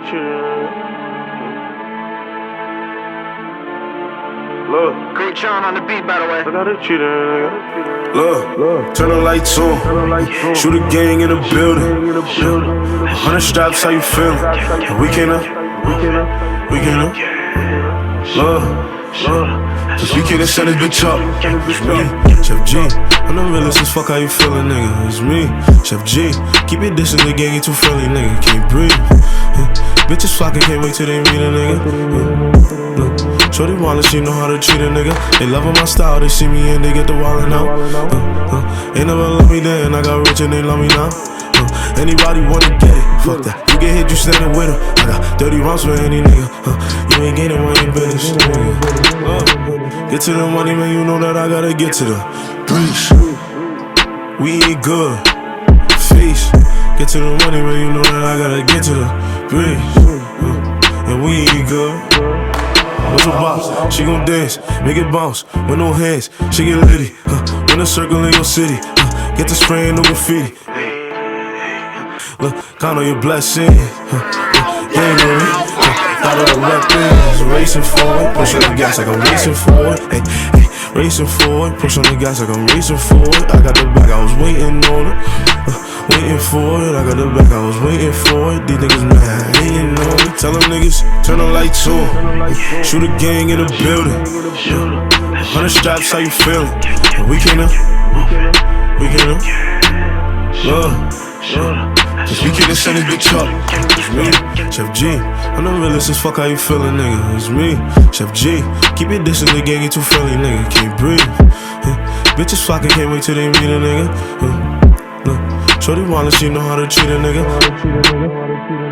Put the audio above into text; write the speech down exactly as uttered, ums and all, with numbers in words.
Look, Great John on the beat, by the way. I gotta cheat a nigga. Look, Look, turn the lights on. Shoot a gang in the building. A hundred straps, how you feeling? And we can up, we can up. Look, cause we can't send this bitch up. It's me, Chef G. I'm the realest as fuck, how you feeling, nigga? It's me, Chef G. Keep it dissing, the gang ain't too friendly, nigga. Can't breathe. Uh, bitches flocking, can't wait till they meet a nigga. Uh, uh, Shorty wallin', she know how to treat a nigga. They loving my style, they see me and they get the wallin' out. Uh, uh, ain't never love me then, I got rich and they love me now. Uh, anybody wanna get it? Fuck that. You get hit, you standing with him. I got thirty rounds for any nigga. Uh, you ain't getting money in business, nigga. Uh, get to the money, man, you know that I gotta get to the breeze. We eat good, feast. Get to the money, man, you know that I gotta get to the breeze. Uh, and we eat good. What's a box? She gon' dance, make it bounce with no hands. She get litty, huh? Run a circle in your city, huh? Get the spray and no graffiti. Look, count on your blessings, huh? Gang on me, huh? Got all the weapons, racing forward, push on the gas like I'm racing forward. Hey, hey, racing forward, push on the gas like I'm racing forward. I got the back, I was waiting on it, uh, waiting for it. I got the back, I was waiting for it. These niggas mad, hating on me. Tell them niggas, turn the lights on. Shoot a gang in the building. A hundred straps, how you feeling? And we can up, we can up. Love, cause we can't send this bitch up. It's me, Chef G. I'm the realest as fuck, how you feeling, nigga? It's me, Chef G. Keep it dissing, the gang ain't too friendly, nigga. Can't breathe. Uh, bitches flocking, can't wait till they meet a nigga. Uh, uh, Shorty wallin', she know how to treat a nigga.